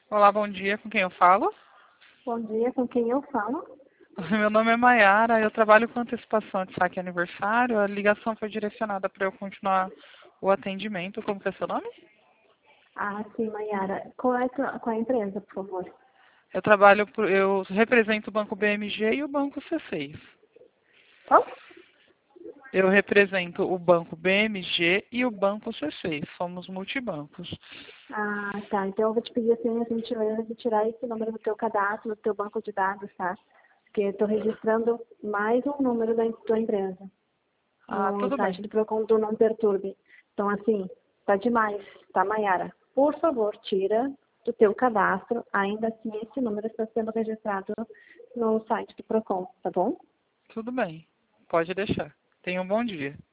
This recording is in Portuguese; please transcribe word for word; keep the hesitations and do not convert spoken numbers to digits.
Olá, bom dia. Com quem eu falo? Bom dia, com quem eu falo? Meu nome é Maiara, eu trabalho com antecipação de saque aniversário. A ligação foi direcionada para eu continuar o atendimento. Como que é seu nome? Ah, sim, Maiara. Qual é a, tua- qual é a empresa, por favor? Eu trabalho, por- eu represento o Banco B M G e o Banco C seis. Qual? Eu represento o Banco B M G e o Banco C seis. Somos multibancos. Ah, tá. Então eu vou te pedir assim, a gentileza de tirar esse número do teu cadastro, do teu banco de dados, tá? Porque eu estou registrando mais um número da tua empresa Ah, no tudo site bem. do Procon do Não Perturbe. Então, assim, tá demais, tá, Maiara? Por favor, tira do teu cadastro, ainda assim esse número está sendo registrado no site do Procon, tá bom? Tudo bem. Pode deixar. Tenha um bom dia.